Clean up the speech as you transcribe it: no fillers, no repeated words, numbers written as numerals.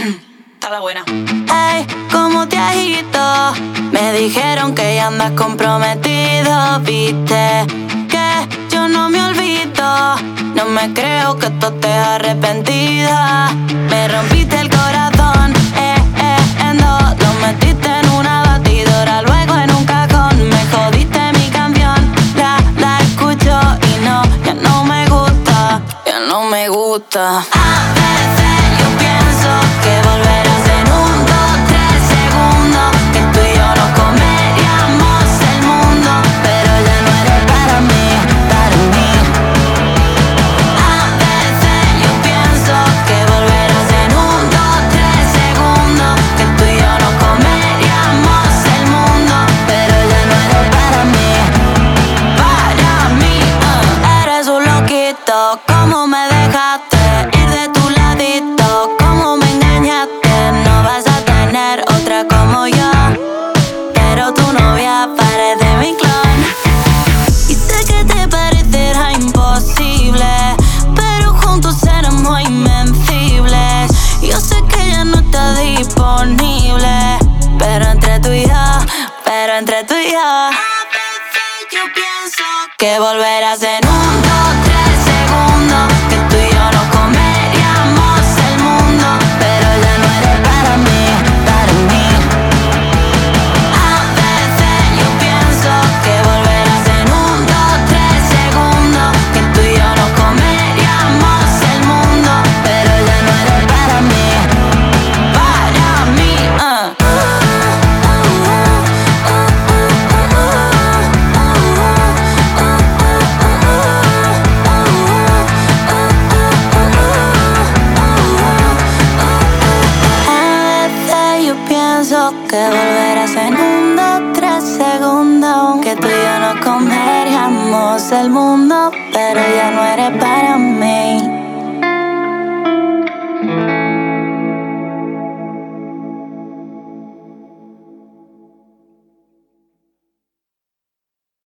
Está la buena. Ey, ¿cómo te has ido? Me dijeron que ya andas comprometido, viste que yo no me olvido. No me creo que tú estés arrepentida. Me rompiste el corazón, en dos. Lo metiste en una batidora, luego en un cajón. Me jodiste mi canción, la escucho y no, ya no me gusta, ya no me gusta. A veces yo pienso que volverás en un, dos, tres segundos, que tú y yo nos comeríamos el mundo, pero ya no eres para mí, para mí. A veces yo pienso que volverás en un, dos, tres segundos, que tú y yo nos comeríamos el mundo, pero ya no eres para mí, para mí. Eres un loquito, ¿cómo me dejaste ir de tu ladito? ¿Cómo me engañaste? No vas a tener otra como yo, pero tu novia parece mi clon. Y sé que te parecerá imposible, pero juntos seremos invencibles. Yo sé que ya no está disponible, pero entre tú y yo, pero entre tú y yo. A veces yo pienso que volverás en un, dos, tres segundos, que tú y yo nos comeríamos el mundo, pero ya no eres para mí, para mí. A veces yo pienso que volverás en un, dos, tres segundos, que tú y yo nos comeríamos el mundo, pero ya no eres para mí, para mí. A veces yo pienso que volverás en un, dos, tres segundos, que tú y yo nos comeríamos el mundo, pero ya no eres para mí.